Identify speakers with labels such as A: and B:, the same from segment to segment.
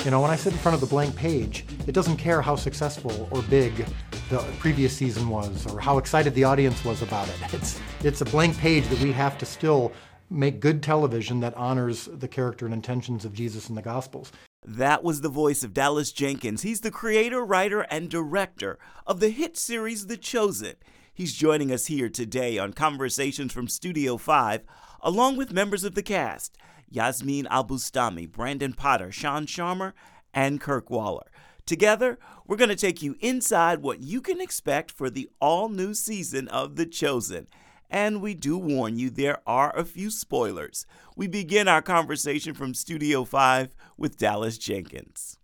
A: You know, when I sit in front of the blank page, it doesn't care how successful or big the previous season was or how excited the audience was about it. It's a blank page that we have to still make good television that honors the character and intentions of Jesus in the Gospels.
B: That was the voice of Dallas Jenkins. He's the creator, writer, and director of the hit series The Chosen. He's joining us here today on Conversations from Studio 5, along with members of the cast, Yasmin Al-Bustami, Brandon Potter, Sean Sharmer, and Kirk Waller. Together, we're going to take you inside what you can expect for the all-new season of The Chosen. And we do warn you, there are a few spoilers. We begin our conversation from Studio 5 with Dallas Jenkins.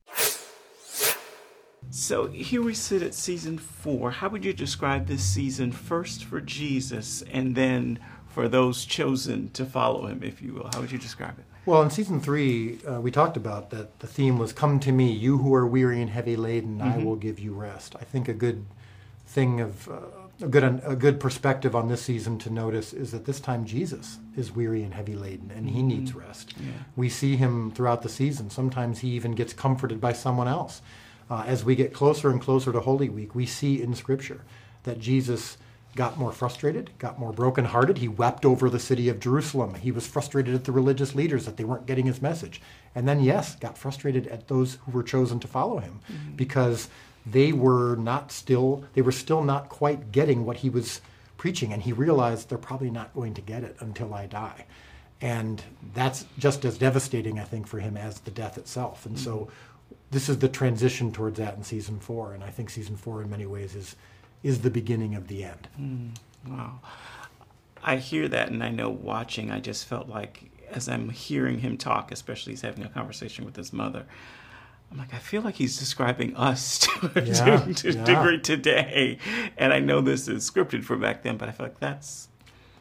B: So here we sit at season 4. How would you describe this season, first for Jesus and then for those chosen to follow him, if you will? How would you describe it?
A: Well, in season 3, we talked about that the theme was, "Come to me, you who are weary and heavy laden, I will give you rest." I think a good thing of a good perspective on this season to notice is that this time Jesus is weary and heavy laden, and he needs rest. Yeah. We see him throughout the season. Sometimes he even gets comforted by someone else. As we get closer and closer to Holy Week, we see in Scripture that Jesus got more frustrated, got more brokenhearted. He wept over the city of Jerusalem. He was frustrated at the religious leaders that they weren't getting his message. And then, yes, got frustrated at those who were chosen to follow him because they were still not quite getting what he was preaching. And he realized they're probably not going to get it until I die. And that's just as devastating, I think, for him as the death itself. And so this is the transition towards that in season 4. And I think season 4 in many ways is the beginning of the end.
B: Wow. I hear that, and I know watching, I just felt like as I'm hearing him talk, especially he's having a conversation with his mother, I'm like, I feel like he's describing us to a degree today. And I know this is scripted for back then, but I feel like that's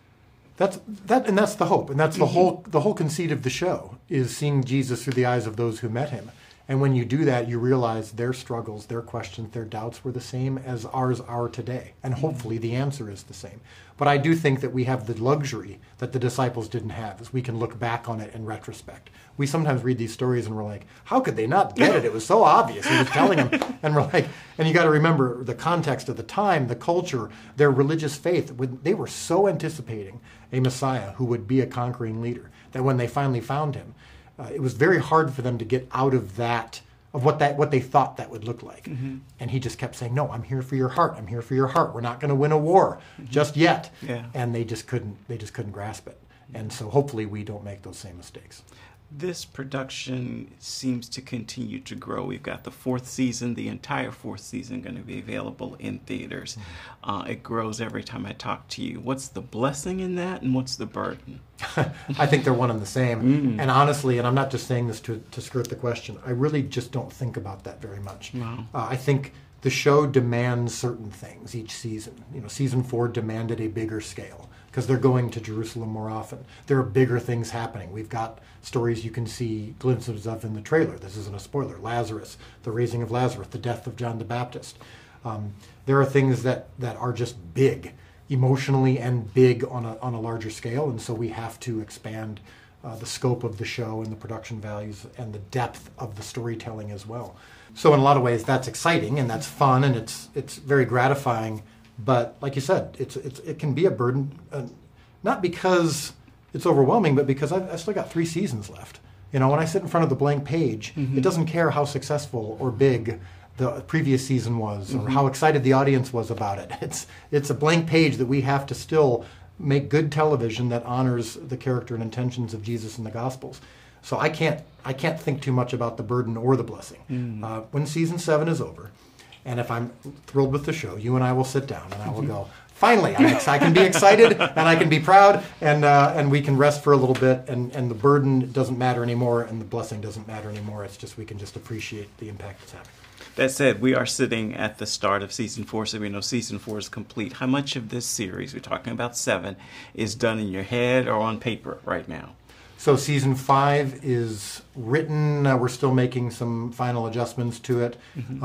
A: the hope, and that's the whole conceit of the show is seeing Jesus through the eyes of those who met him. And when you do that, you realize their struggles, their questions, their doubts were the same as ours are today. And hopefully the answer is the same. But I do think that we have the luxury that the disciples didn't have, is we can look back on it in retrospect. We sometimes read these stories and we're like, how could they not get it? It was so obvious. He was telling them. And we're like, and you got to remember the context of the time, the culture, their religious faith. They were so anticipating a Messiah who would be a conquering leader that when they finally found him, it was very hard for them to get out of that, of what they thought that would look like. And he just kept saying, no, I'm here for your heart. I'm here for your heart. We're not going to win a war just yet. Yeah. And they just couldn't grasp it. And so hopefully we don't make those same mistakes.
B: This production seems to continue to grow. We've got the 4th season, the entire 4th season going to be available in theaters. It grows every time I talk to you. What's the blessing in that, and what's the burden?
A: I think they're one and the same. And honestly, and I'm not just saying this to skirt the question, I really just don't think about that very much.
B: Wow.
A: I think the show demands certain things each season. You know, season 4 demanded a bigger scale because they're going to Jerusalem more often. There are bigger things happening. We've got stories you can see glimpses of in the trailer. This isn't a spoiler. Lazarus, the raising of Lazarus, the death of John the Baptist. There are things that are just big, emotionally and big on a larger scale, and so we have to expand the scope of the show and the production values and the depth of the storytelling as well. So in a lot of ways, that's exciting and that's fun and it's very gratifying. But like you said, it can be a burden, not because it's overwhelming, but because I've still got 3 seasons left. You know, when I sit in front of the blank page, it doesn't care how successful or big the previous season was or how excited the audience was about it. It's a blank page that we have to still make good television that honors the character and intentions of Jesus in the Gospels. So I can't think too much about the burden or the blessing. When season 7 is over, and if I'm thrilled with the show, you and I will sit down and I will go, finally, I can be excited and I can be proud and we can rest for a little bit and the burden doesn't matter anymore and the blessing doesn't matter anymore. It's just we can just appreciate the impact it's having.
B: That said, we are sitting at the start of season 4, so we know season 4 is complete. How much of this series, we're talking about 7, is done in your head or on paper right now?
A: So season 5 is written. We're still making some final adjustments to it.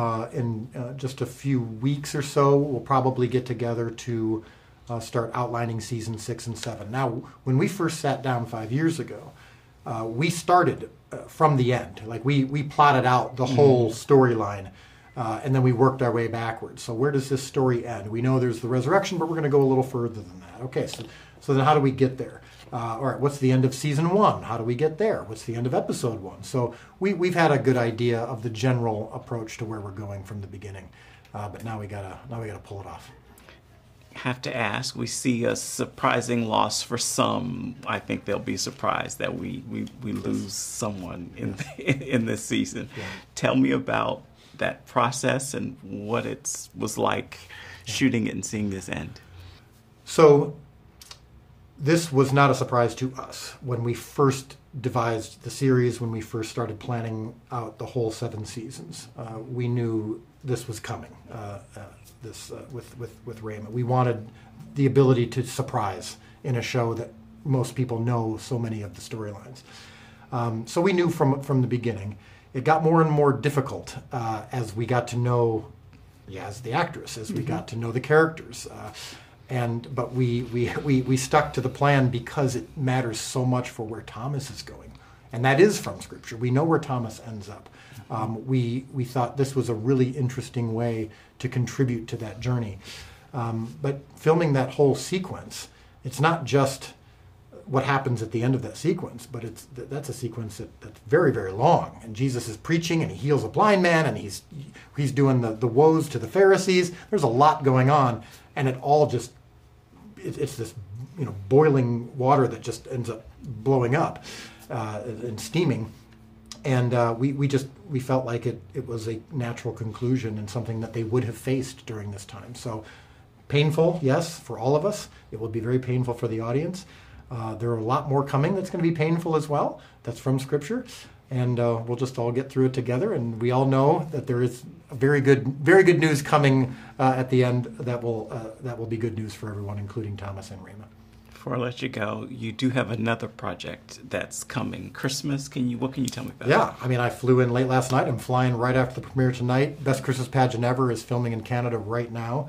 A: In just a few weeks or so, we'll probably get together to start outlining season 6 and 7. Now, when we first sat down 5 years ago, we started from the end. Like we plotted out the whole storyline, and then we worked our way backwards. So where does this story end? We know there's the resurrection, but we're going to go a little further than that. Okay, so then how do we get there? All right, what's the end of season 1? How do we get there? What's the end of episode 1? So we've had a good idea of the general approach to where we're going from the beginning, but now we gotta pull it off.
B: Have to ask, we see a surprising loss for some. I think they'll be surprised that we lose someone in this season. Yeah. Tell me about that process and what it was like shooting it and seeing this end.
A: So this was not a surprise to us. When we first devised the series, when we first started planning out the whole 7 seasons, we knew this was coming. With Rhema, we wanted the ability to surprise in a show that most people know so many of the storylines. So we knew from the beginning. It got more and more difficult as we got to know, as the actress, as we got to know the characters. But we stuck to the plan because it matters so much for where Thomas is going. And that is from Scripture. We know where Thomas ends up. We thought this was a really interesting way to contribute to that journey. But filming that whole sequence, it's not just what happens at the end of that sequence, but that's a sequence that's very, very long. And Jesus is preaching, and he heals a blind man, and he's doing the woes to the Pharisees. There's a lot going on, and it all just it's this boiling water that just ends up blowing up and steaming. And we felt like it was a natural conclusion and something that they would have faced during this time. So painful, yes, for all of us. It will be very painful for the audience. There are a lot more coming that's going to be painful as well. That's from Scripture. And we'll just all get through it together. And we all know that there is very good news coming at the end that will be good news for everyone, including Thomas and Rhema.
B: Before I let you go, you do have another project that's coming. Christmas, what can you tell me about?
A: Yeah, I flew in late last night. I'm flying right after the premiere tonight. Best Christmas Pageant Ever is filming in Canada right now.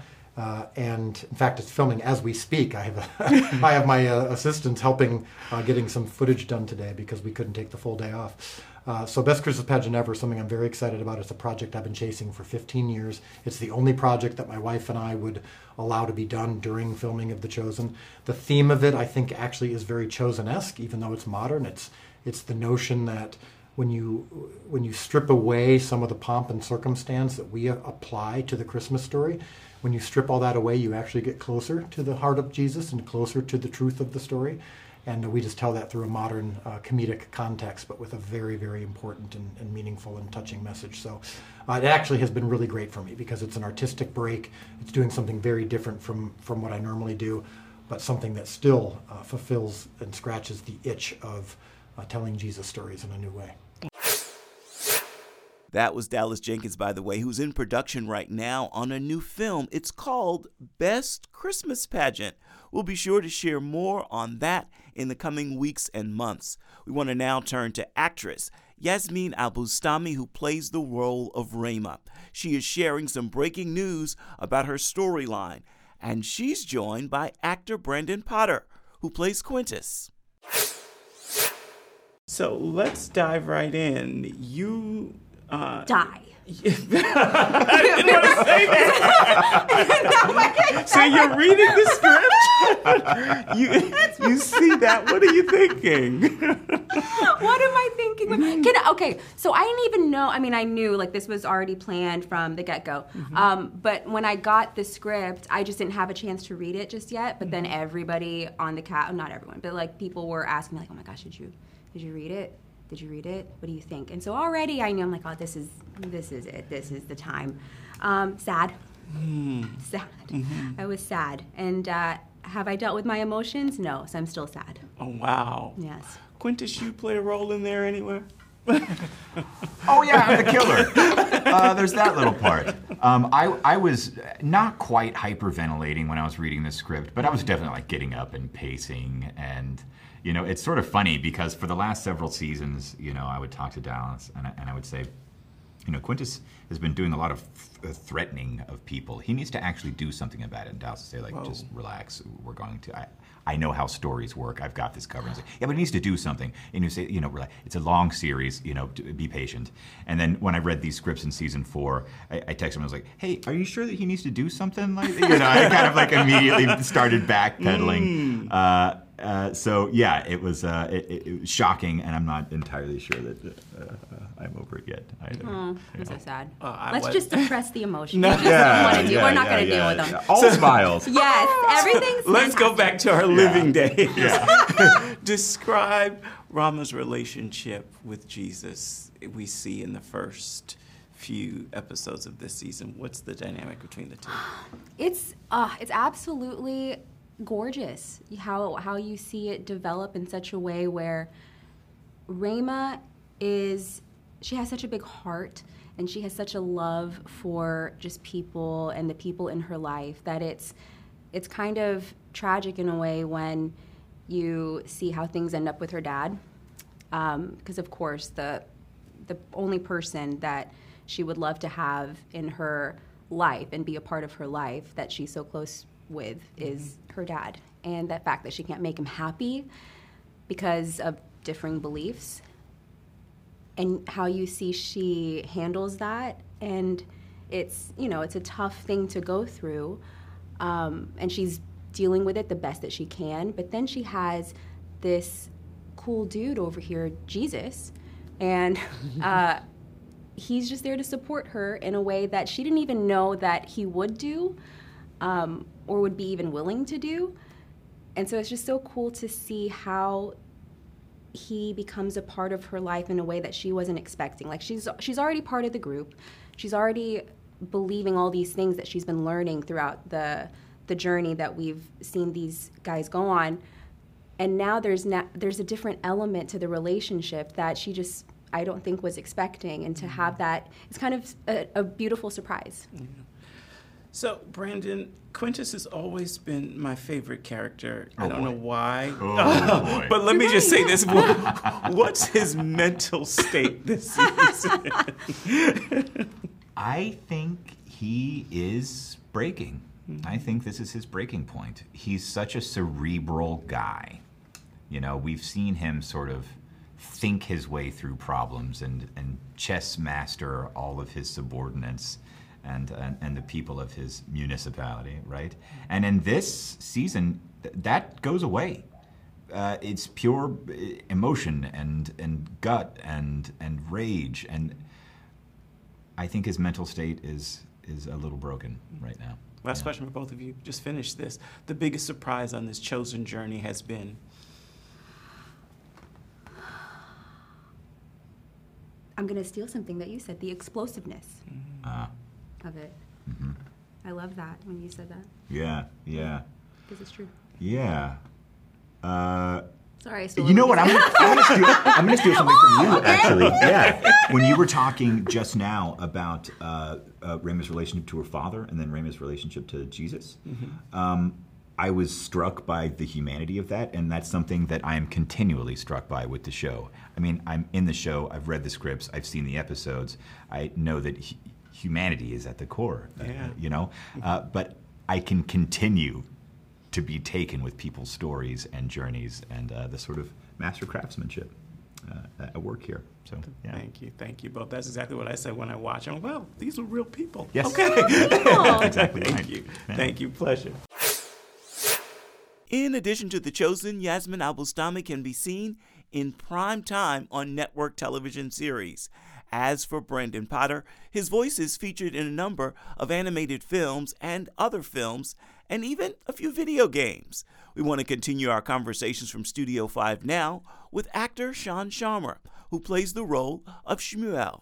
A: And in fact, it's filming as we speak. I have my assistants helping getting some footage done today because we couldn't take the full day off. So Best Christmas Pageant Ever is something I'm very excited about. It's a project I've been chasing for 15 years. It's the only project that my wife and I would allow to be done during filming of The Chosen. The theme of it, I think, actually is very Chosen-esque, even though it's modern. It's the notion that when you strip away some of the pomp and circumstance that we apply to the Christmas story, when you strip all that away, you actually get closer to the heart of Jesus and closer to the truth of the story. And we just tell that through a modern comedic context, but with a very, very important and meaningful and touching message. So it actually has been really great for me because it's an artistic break. It's doing something very different from what I normally do, but something that still fulfills and scratches the itch of telling Jesus stories in a new way.
B: That was Dallas Jenkins, by the way, who's in production right now on a new film. It's called Best Christmas Pageant. We'll be sure to share more on that in the coming weeks and months. We want to now turn to actress Yasmin Al-Bustami, who plays the role of Rhema. She is sharing some breaking news about her storyline, and she's joined by actor Brandon Potter, who plays Quintus. So let's dive right in. You
C: die.
B: I didn't want to say that. So you're reading the script. You see that. What are you thinking?
C: What am I thinking? Okay, so I didn't even know. I knew this was already planned from the get-go. But when I got the script, I just didn't have a chance to read it just yet. But then everybody on the cast, not everyone, but people were asking me oh my gosh, did you read it? Did you read it? What do you think? And so already I knew, I'm oh, this is it. This is the time. Sad. Sad. I was sad. And have I dealt with my emotions? No, so I'm still sad.
B: Oh, wow.
C: Yes.
B: Quintus, you play a role in there anywhere?
D: Oh, yeah, I'm the killer. There's that little part. I was not quite hyperventilating when I was reading the script, but I was definitely getting up and pacing. And, it's sort of funny because for the last several seasons, I would talk to Dallas and I would say, Quintus has been doing a lot of threatening of people. He needs to actually do something about it. And Dallas will say, like, just relax. We're going to. I know how stories work. I've got this covered. Yeah, but he needs to do something. And you say, relax. It's a long series. Be patient. And then when I read these scripts in season 4, I texted him. I was like, hey, are you sure that he needs to do something? Like, I kind of like immediately started backpedaling. So yeah, it was shocking, and I'm not entirely sure that I'm over it yet.
C: I'm so sad. Let's just suppress the emotion. We're not going to deal with them.
D: All smiles.
C: Yes, everything's
B: Let's go back to our living days.
D: Yeah.
B: Describe Rama's relationship with Jesus we see in the first few episodes of this season. What's the dynamic between the two?
C: It's absolutely gorgeous how you see it develop in such a way where Rama she has such a big heart, and she has such a love for just people and the people in her life that it's kind of tragic in a way when you see how things end up with her dad, because of course the only person that she would love to have in her life and be a part of her life that she's so close with is her dad, and that fact that she can't make him happy because of differing beliefs, and how you see she handles that, and it's a tough thing to go through, and she's dealing with it the best that she can, but then she has this cool dude over here, Jesus, and he's just there to support her in a way that she didn't even know that he would do, or would be even willing to do. And so it's just so cool to see how he becomes a part of her life in a way that she wasn't expecting. Like, she's already part of the group. She's already believing all these things that she's been learning throughout the journey that we've seen these guys go on. And now there's a different element to the relationship that she just, I don't think, was expecting. And to have that, it's kind of a beautiful surprise.
B: Yeah. So, Brandon, Quintus has always been my favorite character. I don't know why.
D: Boy.
B: But let me just say this. What's his mental state this season?
D: I think he is breaking. I think this is his breaking point. He's such a cerebral guy. We've seen him sort of think his way through problems and chess master all of his subordinates and the people of his municipality, right? And in this season, that goes away. It's pure emotion and gut and rage, and I think his mental state is a little broken right now.
B: Last question for both of you. Just finish this. The biggest surprise on this chosen journey has been?
C: I'm going to steal something that you said, the explosiveness of it.
D: Mm-hmm.
C: I love that when you said that.
D: Yeah.
C: Because it's true.
D: Yeah.
C: Sorry, I stole
D: You know what? I'm gonna steal something from you, actually. Yeah. When you were talking just now about Rama's relationship to her father and then Rama's relationship to Jesus, I was struck by the humanity of that, and that's something that I am continually struck by with the show. I mean, I'm in the show, I've read the scripts, I've seen the episodes, I know that humanity is at the core, but I can continue to be taken with people's stories and journeys and the sort of master craftsmanship at work here. So, yeah.
B: Thank you both. That's exactly what I said when I watched. I'm like, well, these are real people.
D: Yes.
B: Okay.
D: Exactly.
B: Thank you.
D: Yeah.
B: Thank you. Pleasure.
E: In addition to The Chosen, Yasmin Al-Bustami can be seen in prime time on network television series. As for Brandon Potter, his voice is featured in a number of animated films and other films, and even a few video games. We want to continue our conversations from Studio 5 now with actor Sean Sharmer, who plays the role of Shmuel.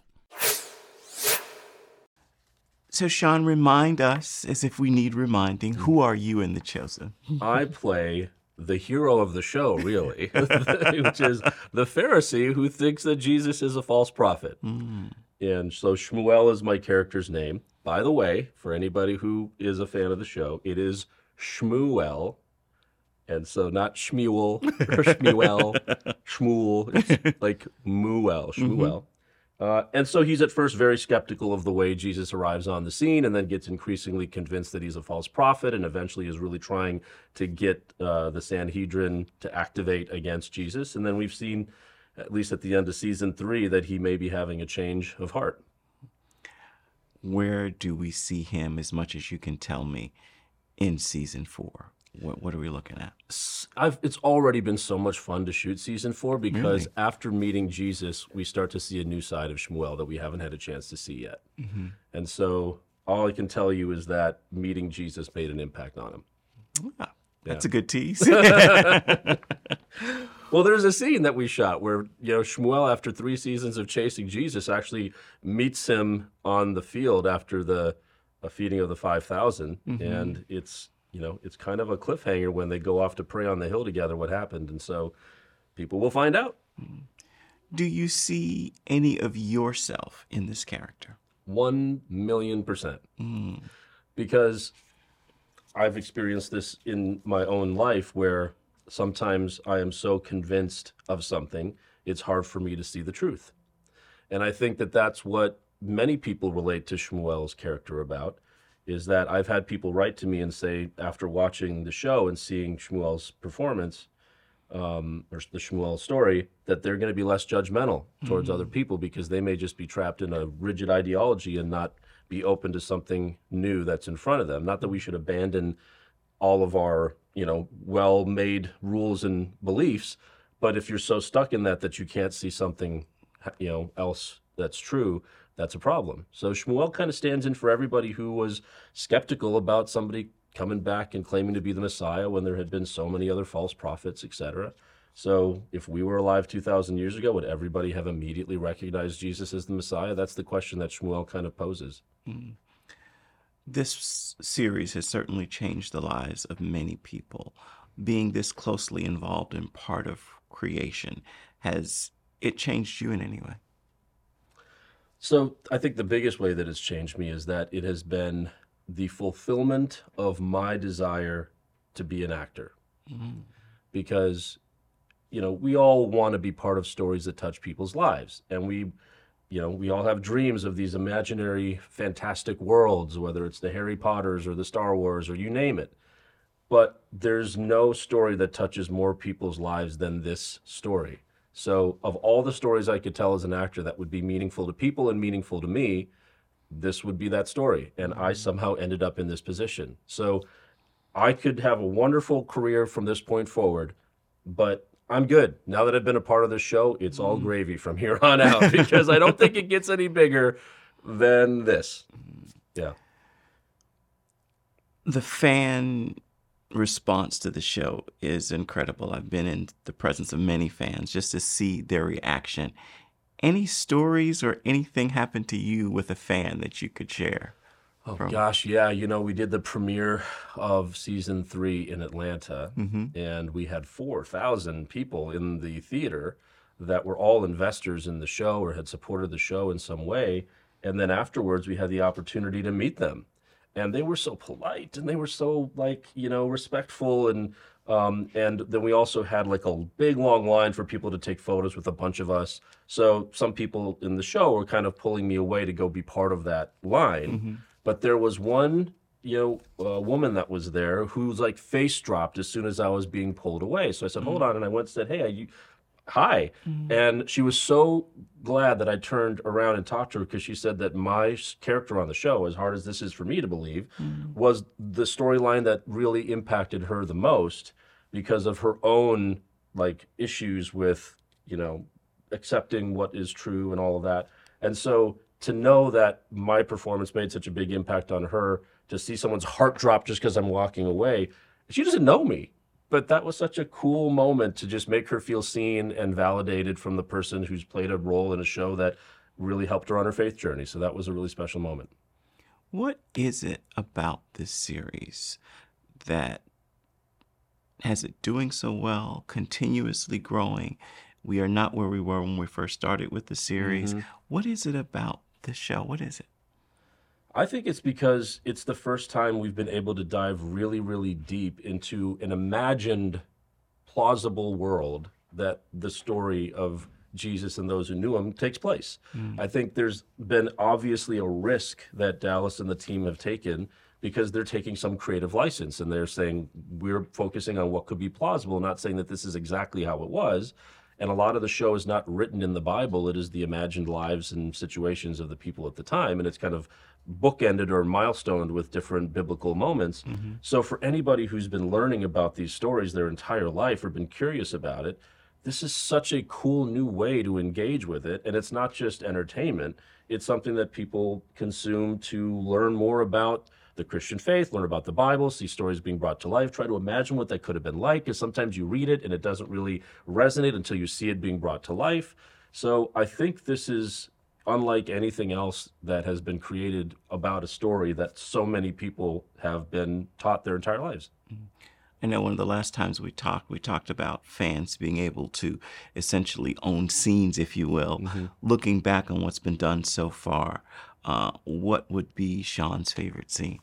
B: So, Sean, remind us, as if we need reminding, who are you in The Chosen?
F: I play the hero of the show, really, which is the Pharisee who thinks that Jesus is a false prophet. And so Shmuel is my character's name. By the way, for anybody who is a fan of the show, it is Shmuel. And so not Shmuel or Shmuel, Shmuel. It's like Muel, Shmuel. And so he's at first very skeptical of the way Jesus arrives on the scene, and then gets increasingly convinced that he's a false prophet, and eventually is really trying to get the Sanhedrin to activate against Jesus. And then we've seen, at least at the end of season 3, that he may be having a change of heart.
E: Where do we see him, as much as you can tell me, in season 4? What are we looking at?
F: It's already been so much fun to shoot season 4 because
E: Really?
F: after meeting Jesus, we start to see a new side of Shmuel that we haven't had a chance to see yet.
E: Mm-hmm.
F: And so all I can tell you is that meeting Jesus made an impact on him.
E: Ah, that's a good tease.
F: Well, there's a scene that we shot where, Shmuel, after 3 seasons of chasing Jesus, actually meets him on the field after the feeding of the 5,000.
E: Mm-hmm.
F: And it's kind of a cliffhanger when they go off to pray on the hill together what happened. And so people will find out.
E: Do you see any of yourself in this character?
F: 1,000,000%. Because I've experienced this in my own life where sometimes I am so convinced of something, it's hard for me to see the truth. And I think that that's what many people relate to Shmuel's character about, is that I've had people write to me and say, after watching the show and seeing Shmuel's performance, or the Shmuel story, that they're going to be less judgmental towards other people because they may just be trapped in a rigid ideology and not be open to something new that's in front of them. Not that we should abandon all of our, well-made rules and beliefs, but if you're so stuck in that you can't see something, else that's true, that's a problem. So Shmuel kind of stands in for everybody who was skeptical about somebody coming back and claiming to be the Messiah when there had been so many other false prophets, etc. So if we were alive 2,000 years ago, would everybody have immediately recognized Jesus as the Messiah? That's the question that Shmuel kind of poses.
E: This series has certainly changed the lives of many people. Being this closely involved in part of creation, has it changed you in any way?
F: So I think the biggest way that it's changed me is that it has been the fulfillment of my desire to be an actor. Because, we all want to be part of stories that touch people's lives. And we all have dreams of these imaginary, fantastic worlds, whether it's the Harry Potters or the Star Wars or you name it. But there's no story that touches more people's lives than this story. So of all the stories I could tell as an actor that would be meaningful to people and meaningful to me, this would be that story. And I somehow ended up in this position. So I could have a wonderful career from this point forward, but I'm good. Now that I've been a part of this show, it's all gravy from here on out because I don't think it gets any bigger than this. Yeah.
E: The fan response to the show is incredible. I've been in the presence of many fans just to see their reaction. Any stories or anything happen to you with a fan that you could share?
F: Oh, gosh, yeah. We did the premiere of season 3 in Atlanta, and we had 4,000 people in the theater that were all investors in the show or had supported the show in some way. And then afterwards, we had the opportunity to meet them. And they were so polite, and they were so, respectful. And then we also had, a big, long line for people to take photos with a bunch of us. So some people in the show were kind of pulling me away to go be part of that line. But there was one, woman that was there whose face dropped as soon as I was being pulled away. So I said, hold on. And I went and said, hey, hi. And she was so glad that I turned around and talked to her because she said that my character on the show, as hard as this is for me to believe, was the storyline that really impacted her the most because of her own issues with, accepting what is true and all of that. And so to know that my performance made such a big impact on her, to see someone's heart drop just because I'm walking away, she doesn't know me. But that was such a cool moment to just make her feel seen and validated from the person who's played a role in a show that really helped her on her faith journey. So that was a really special moment.
E: What is it about this series that has it doing so well, continuously growing? We are not where we were when we first started with the series. What is it about the show? What is it?
F: I think it's because it's the first time we've been able to dive really, really deep into an imagined, plausible world that the story of Jesus and those who knew him takes place. I think there's been obviously a risk that Dallas and the team have taken because they're taking some creative license and they're saying we're focusing on what could be plausible, not saying that this is exactly how it was. And a lot of the show is not written in the Bible. It is the imagined lives and situations of the people at the time. And it's kind of bookended or milestoned with different biblical moments. So for anybody who's been learning about these stories their entire life or been curious about it, this is such a cool new way to engage with it. And it's not just entertainment. It's something that people consume to learn more about the Christian faith, learn about the Bible, see stories being brought to life, try to imagine what that could have been like, because sometimes you read it and it doesn't really resonate until you see it being brought to life. So I think this is unlike anything else that has been created about a story that so many people have been taught their entire lives.
E: I know one of the last times we talked about fans being able to essentially own scenes, if you will. Looking back on what's been done so far, what would be Sean's favorite scene?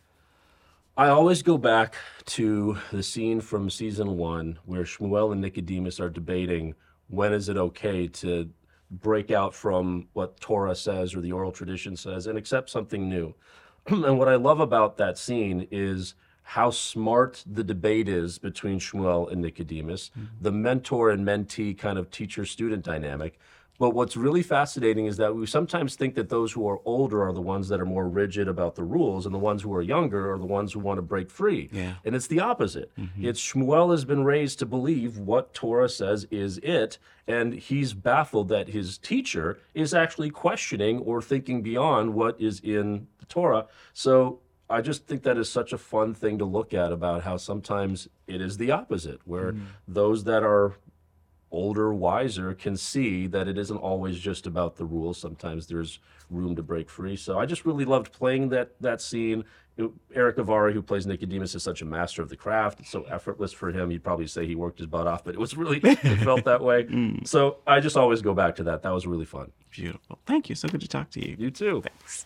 F: I always go back to the scene from season 1 where Shmuel and Nicodemus are debating when is it okay to break out from what Torah says or the oral tradition says and accept something new. And what I love about that scene is how smart the debate is between Shmuel and Nicodemus, the mentor and mentee kind of teacher-student dynamic. But what's really fascinating is that we sometimes think that those who are older are the ones that are more rigid about the rules, and the ones who are younger are the ones who want to break free.
E: Yeah.
F: And it's the opposite. It's Shmuel has been raised to believe what Torah says is it, and he's baffled that his teacher is actually questioning or thinking beyond what is in the Torah. So I just think that is such a fun thing to look at about how sometimes it is the opposite, where those that are older, wiser can see that it isn't always just about the rules. Sometimes there's room to break free. So I just really loved playing that scene. Eric Avari, who plays Nicodemus, is such a master of the craft. It's so effortless for him. You'd probably say he worked his butt off, but it was really, it felt that way. So I just always go back to that. That was really fun.
E: Beautiful. Thank you. So good to talk to you.
F: You too.
E: Thanks.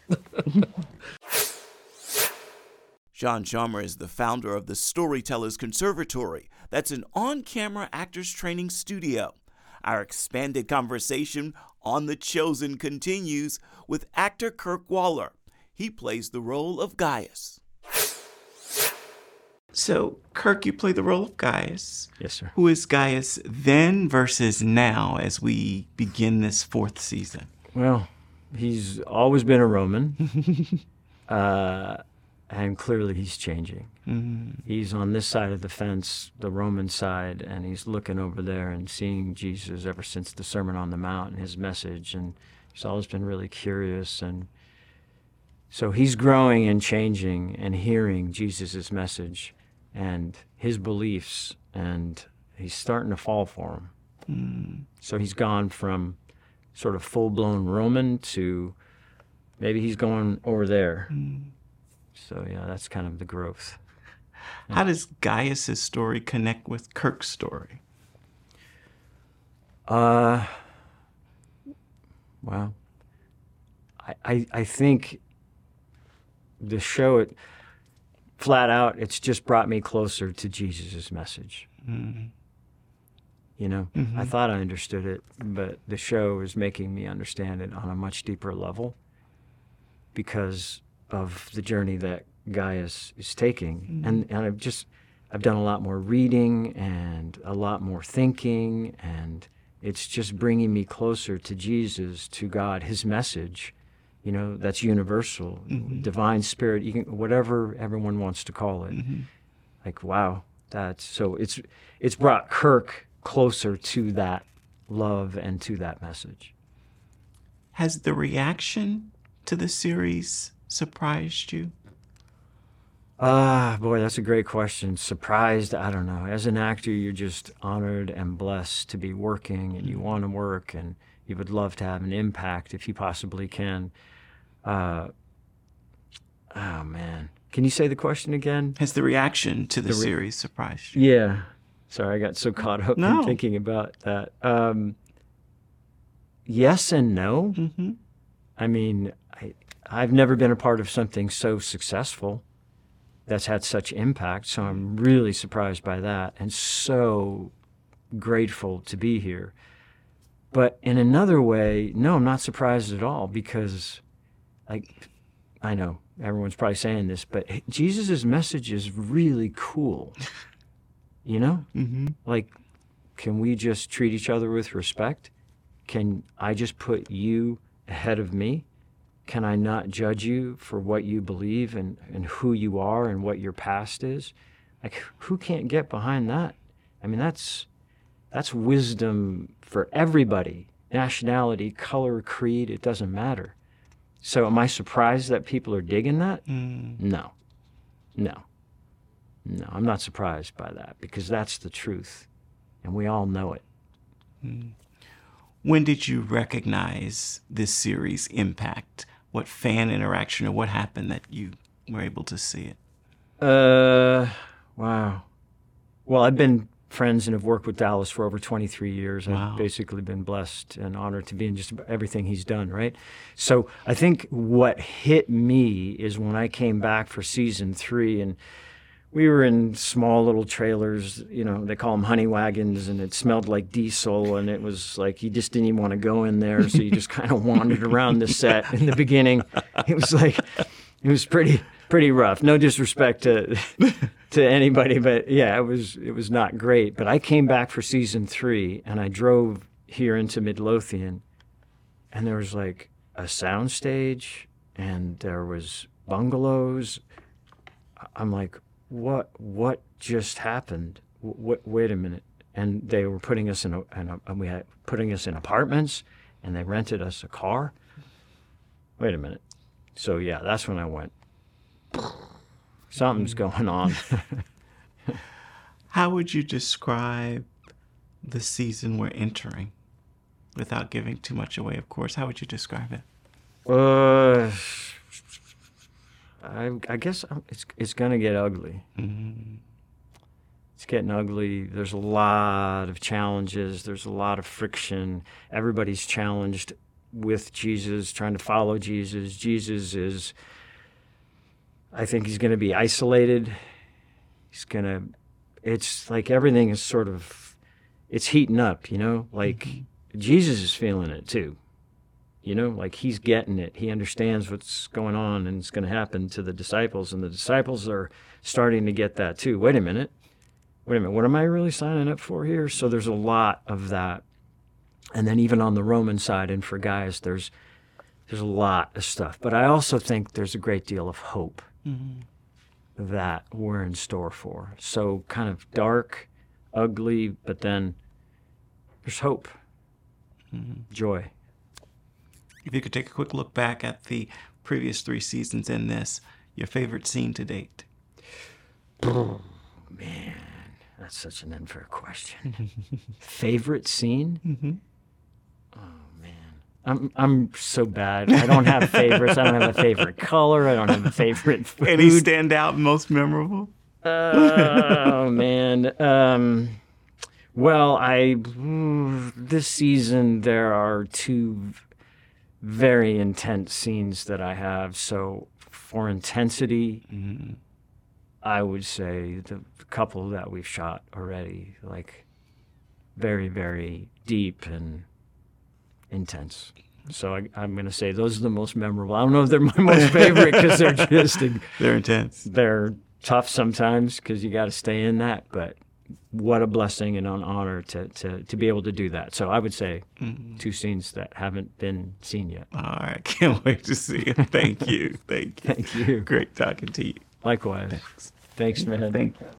B: Sean Sharmer is the founder of the Storytellers Conservatory. That's an on-camera actors training studio. Our expanded conversation on The Chosen continues with actor Kirk Waller. He plays the role of Gaius.
E: So, Kirk, you play the role of Gaius.
G: Yes, sir.
E: Who is Gaius then versus now as we begin this 4th season?
G: Well, he's always been a Roman. And clearly he's changing. He's on this side of the fence, the Roman side, and he's looking over there and seeing Jesus ever since the Sermon on the Mount and his message. And he's always been really curious. And so he's growing and changing and hearing Jesus' message and his beliefs, and he's starting to fall for him. So he's gone from sort of full-blown Roman to maybe he's going over there. So, yeah, that's kind of the growth.
E: How does Gaius' story connect with Kirk's story?
G: Well, I think the show, flat out, it's just brought me closer to Jesus' message. You know, I thought I understood it, but the show is making me understand it on a much deeper level because of the journey that Gaius is taking. And I've done a lot more reading and a lot more thinking, and it's just bringing me closer to Jesus, to God, his message, you know, that's universal, divine spirit, you can, whatever everyone wants to call it. Like, wow, it's brought Kirk closer to that love and to that message.
E: Has the reaction to the series surprised you?
G: Boy, that's a great question. Surprised? I don't know. As an actor, you're just honored and blessed to be working, and you want to work, and you would love to have an impact if you possibly can. Oh, man. Can you say the question again?
E: Has the reaction to the series surprised you?
G: Yeah. Sorry, I got so caught up in thinking about that. Yes and no. I mean, I've never been a part of something so successful that's had such impact, so I'm really surprised by that and so grateful to be here. But in another way, no, I'm not surprised at all, because, like, I know everyone's probably saying this, but Jesus' message is really cool. You know?
E: Mm-hmm.
G: Like, can we just treat each other with respect? Can I just put you ahead of me? Can I not judge you for what you believe and who you are and what your past is? Like, who can't get behind that? I mean, that's wisdom for everybody. Nationality, color, creed, it doesn't matter. So am I surprised that people are digging that? No, I'm not surprised by that, because that's the truth, and we all know it.
E: When did you recognize this series' impact? What fan interaction or what happened that you were able to see it?
G: Wow. Well, I've been friends and have worked with Dallas for over 23 years.
E: Wow.
G: I've basically been blessed and honored to be in just about everything he's done, right? So I think what hit me is when I came back for season 3, and we were in small little trailers, you know, they call them honey wagons, and it smelled like diesel, and it was like you just didn't even want to go in there, so you just kind of wandered around the set in the beginning. It was pretty rough. No disrespect to anybody, but yeah, it was not great. But I came back for season 3, and I drove here into Midlothian, and there was like a sound stage, and there was bungalows. I'm like, what just happened? Wait a minute. And they were putting us in apartments, and they rented us a car. Wait a minute. So yeah, that's when I went, something's going on.
E: How would you describe the season we're entering? Without giving too much away, of course. How would you describe it?
G: I guess it's going to get ugly.
E: Mm-hmm.
G: It's getting ugly. There's a lot of challenges. There's a lot of friction. Everybody's challenged with Jesus, trying to follow Jesus. Jesus is, I think he's going to be isolated. It's like everything is sort of, it's heating up, you know? Like, Jesus is feeling it too. You know, like he's getting it. He understands what's going on and it's going to happen to the disciples. And the disciples are starting to get that too. Wait a minute. What am I really signing up for here? So there's a lot of that. And then even on the Roman side and for guys, there's a lot of stuff. But I also think there's a great deal of hope that we're in store for. So kind of dark, ugly, but then there's hope, joy.
E: If you could take a quick look back at the previous 3 seasons in this, your favorite scene to date?
G: Oh, man, that's such an unfair question. Favorite scene?
E: Mm-hmm.
G: Oh, man. I'm so bad. I don't have favorites. I don't have a favorite color. I don't have a favorite food.
E: Any stand out most memorable?
G: Oh, man. Well, this season there are 2 very intense scenes that I have. So for intensity, I would say the couple that we've shot already, like very, very deep and intense. So I'm going to say those are the most memorable. I don't know if they're my most favorite because they're just...
E: They're intense.
G: They're tough sometimes because you got to stay in that, but what a blessing and an honor to be able to do that. So I would say 2 scenes that haven't been seen yet.
E: All right. Can't wait to see it. Thank you. Thank you.
G: Thank you.
E: Great talking to you.
G: Likewise. Thanks, man.
E: Thank you.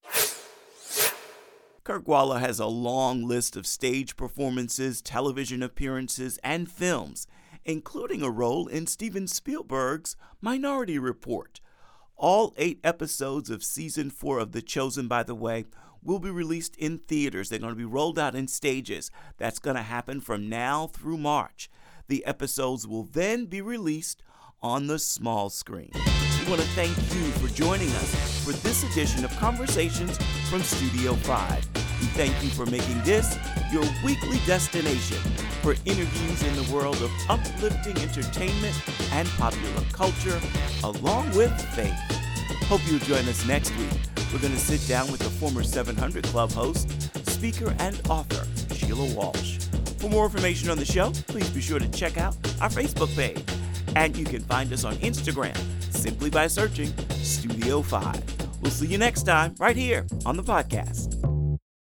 B: Kirk Wahler has a long list of stage performances, television appearances, and films, including a role in Steven Spielberg's Minority Report. All 8 episodes of Season 4 of The Chosen, by the way, will be released in theaters. They're going to be rolled out in stages. That's going to happen from now through March. The episodes will then be released on the small screen. We want to thank you for joining us for this edition of Conversations from Studio 5. We thank you for making this your weekly destination for interviews in the world of uplifting entertainment and popular culture, along with faith. Hope you'll join us next week. We're going to sit down with the former 700 Club host, speaker, and author, Sheila Walsh.
E: For more information on the show, please be sure to check out our Facebook page. And you can find us on Instagram simply by searching Studio 5. We'll see you next time right here on the podcast.